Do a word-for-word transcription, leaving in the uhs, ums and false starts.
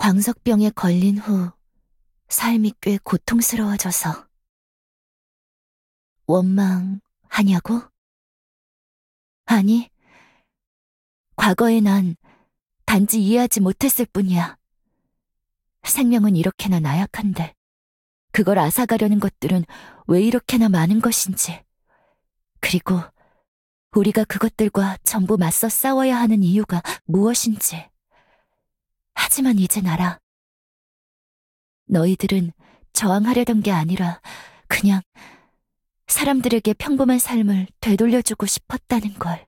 광석병에 걸린 후 삶이 꽤 고통스러워져서. 원망하냐고? 아니, 과거의 난 단지 이해하지 못했을 뿐이야. 생명은 이렇게나 나약한데 그걸 앗아가려는 것들은 왜 이렇게나 많은 것인지, 그리고 우리가 그것들과 전부 맞서 싸워야 하는 이유가 무엇인지. 하지만 이젠 알아. 너희들은 저항하려던 게 아니라 그냥 사람들에게 평범한 삶을 되돌려주고 싶었다는 걸.